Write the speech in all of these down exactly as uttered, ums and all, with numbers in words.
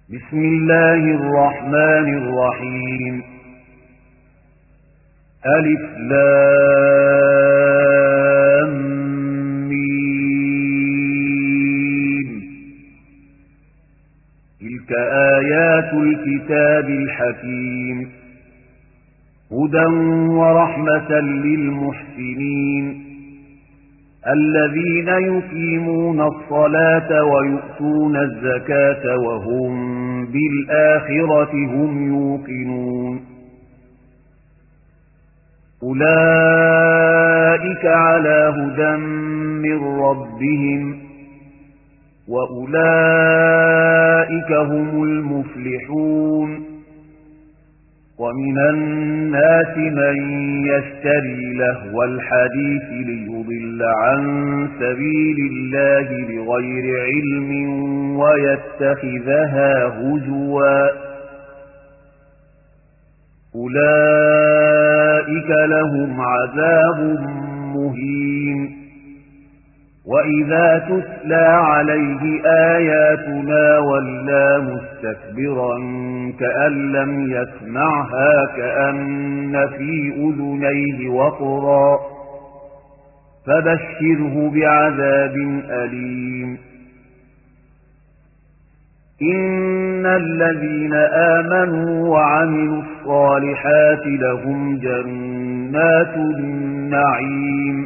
بسم الله الرحمن الرحيم. ألف لام ميم. تلك آيات الكتاب الحكيم، هدى ورحمة للمحسنين الذين يقيمون الصلاة ويؤتون الزكاة وهم بالآخرة هم يوقنون. أولئك على هدى من ربهم وأولئك هم المفلحون. ومن الناس من يشتري لهو الحديث ليضل عن سبيل الله بغير علم ويتخذها هزوا، أولئك لهم عذاب مهين. وإذا تتلى عليه آياتنا ولى مستكبرا كأن لم يسمعها كأن في أذنيه وقرا، فبشره بعذاب أليم. إن الذين آمنوا وعملوا الصالحات لهم جنات النعيم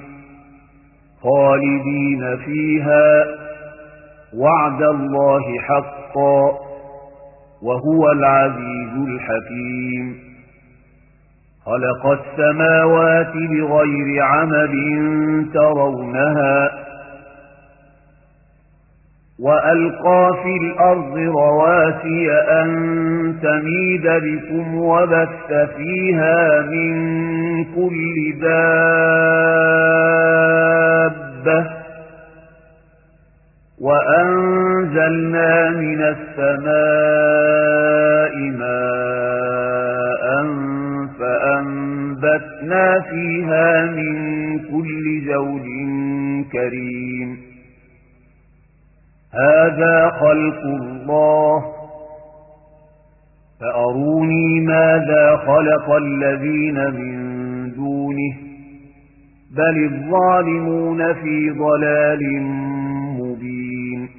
خالدين فيها، وعد الله حقا، وهو العزيز الحكيم. خلق السماوات بغير عمد ترونها، وألقى في الأرض رواسي أن تميد بكم وبث فيها من كل دابة، وأنزلنا من السماء ماء فأنبتنا فيها من كل زوج كريم. هذا خلق الله، فأروني ماذا خلق الذين من دونه، بل الظالمون في ضلال مبين.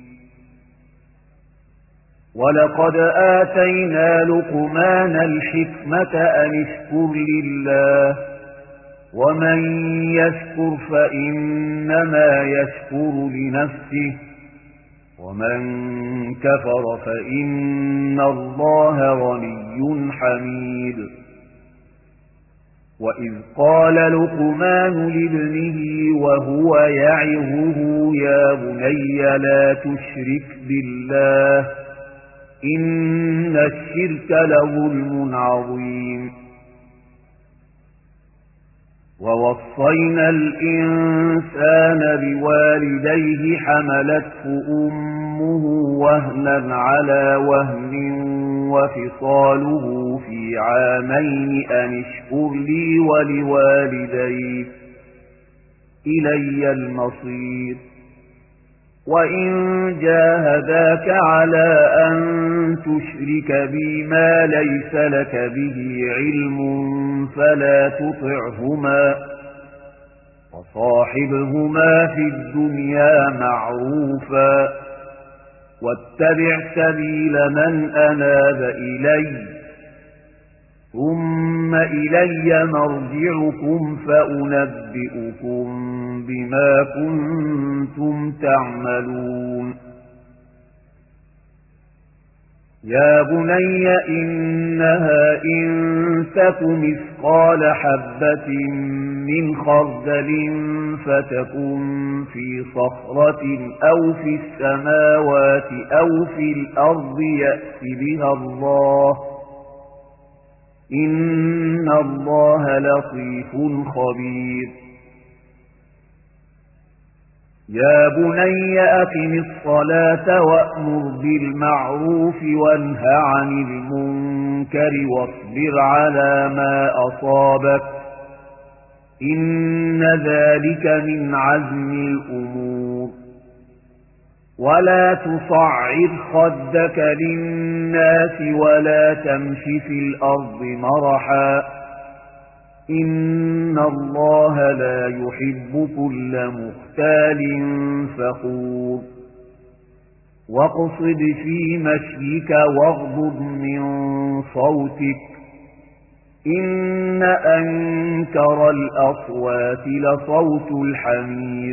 ولقد آتينا لقمان الحكمة أن اشكر لله، ومن يشكر فإنما يشكر لنفسه، ومن كفر فإن الله غني حميد. وإذ قال لقمان لابنه وهو يعظه يا بني لا تشرك بالله إن الشرك لظلم عظيم. ووصينا الإنسان بوالديه حملته أمه وهنا على وهن وفصاله في عامين أن اشكر لي ولوالديك إلي المصير. وإن جاهداك على أن تشرك بي ما ليس لك به علم فلا تطعهما، وصاحبهما في الدنيا معروفا، واتبع سبيل من أناب إلي، ثم إلي مرجعكم فأنبئكم بما كنتم تعملون. يا بني إنها إن تك مثقال حبة من خردل فتكن في صخرة أو في السماوات أو في الأرض يأت بها الله، إن الله لطيف خبير. يا بني أقم الصلاة وأمر بالمعروف وانه عن المنكر واصبر على ما أصابك، إن ذلك من عزم الأمور. ولا تصعر خدك للناس ولا تمش في الأرض مرحا إن الله لا يحب كل مختال فخور واقصد في مشيك واغضض من صوتك إن أنكر الأصوات لصوت الحمير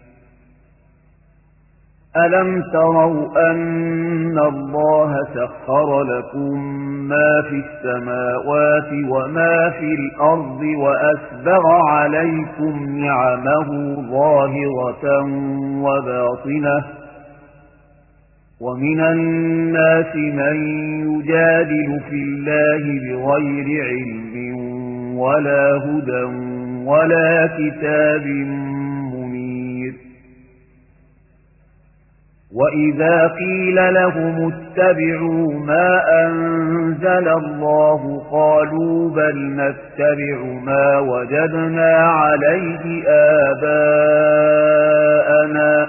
ألم تروا أن الله سخر لكم ما في السماوات وما في الأرض وأسبغ عليكم نعمه ظاهرة وباطنة ومن الناس من يجادل في الله بغير علم ولا هدى ولا كتاب منير وإذا قيل لهم اتبعوا ما أنزل الله قالوا بل نتبع ما وجدنا عليه آباءنا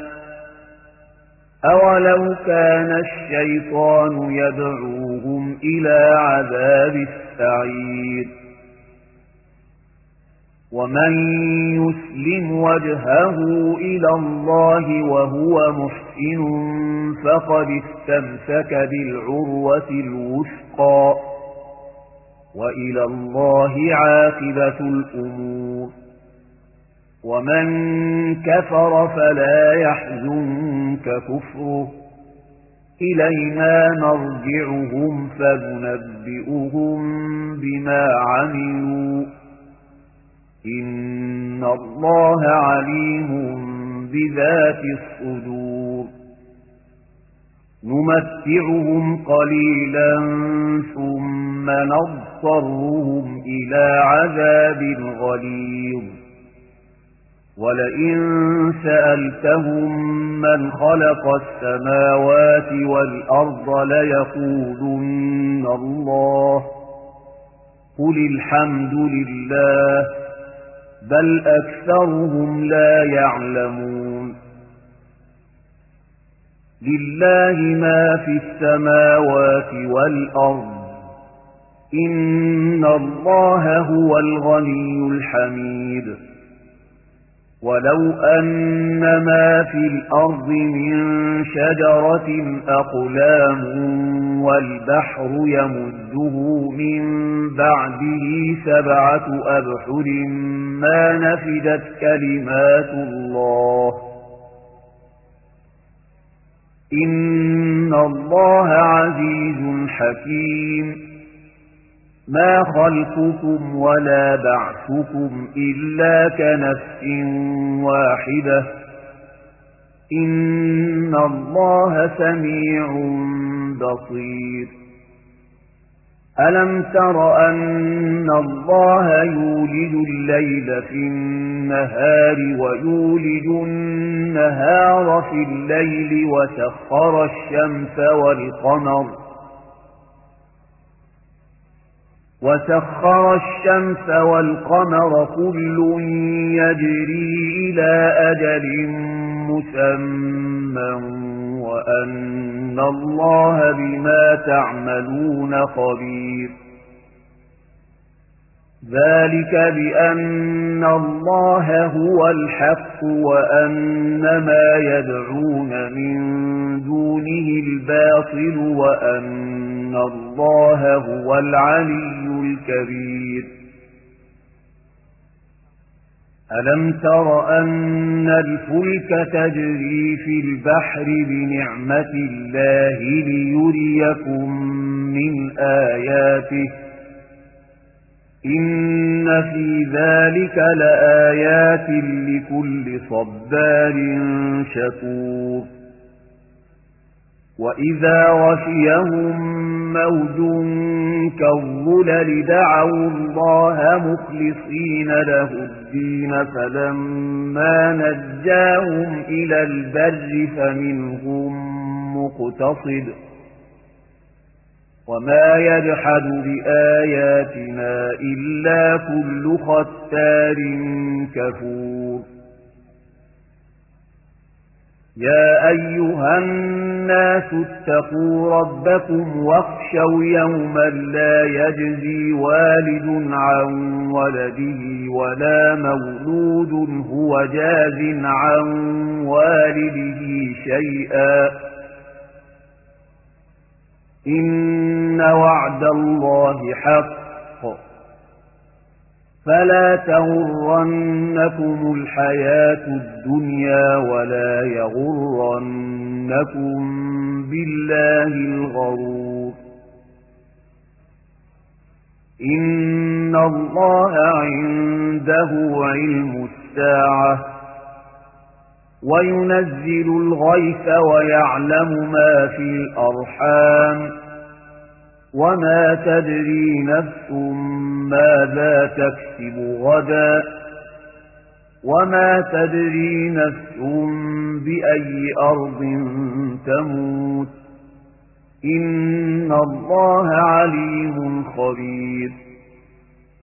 أولو كان الشيطان يدعوهم إلى عذاب السعير ومن يسلم وجهه إلى الله وهو محسن فقد استمسك بالعروة الوثقى وإلى الله عاقبة الأمور ومن كفر فلا يحزنك كفره إلينا مرجعهم فننبئهم بما عملوا إن الله عليم بذات الصدور نمتعهم قليلا ثم نضطرهم إلى عذاب غليظ ولئن سألتهم من خلق السماوات والأرض ليقولن الله قل الحمد لله بل أكثرهم لا يعلمون لله ما في السماوات والأرض إن الله هو الغني الحميد ولو أن ما في الأرض من شجرة أقلام والبحر يمده من بعده سبعة أبحر ما نفدت كلمات الله إن الله عزيز حكيم ما خلقكم ولا بعثكم إلا كنفس واحدة إن الله سميع بصير ألم تر أن الله يولج الليل في النهار ويولج النهار في الليل وسخر الشمس والقمر وسخر الشمس والقمر كل يجري إلى أجل مسمى وأن الله بما تعملون خبير ذلك بأن الله هو الحق وأن ما يدعون من دونه الباطل وأن الله هو العلي الكبير ألم تر أن الفلك تجري في البحر بنعمة الله ليريكم من آياته إن في ذلك لآيات لكل صبار شكور وإذا غشيهم موج كالظلل دعوا الله مخلصين له الدين فلما نجاهم إلى البر فمنهم مقتصد وما يجحد بآياتنا إلا كل ختار كفور يا أيها الناس اتقوا ربكم واخشوا يوما لا يجزي والد عن ولده ولا مولود هو جاز عن والده شيئا إن وعد الله حق فلا تغرنكم الحياة الدنيا ولا يغرنكم بالله الغرور إن الله عنده علم الساعة وينزل الغيث ويعلم ما في الأرحام وما تدري نفس ماذا تكسب غدا وما تدري نفس بأي أرض تموت إن الله عليم خبير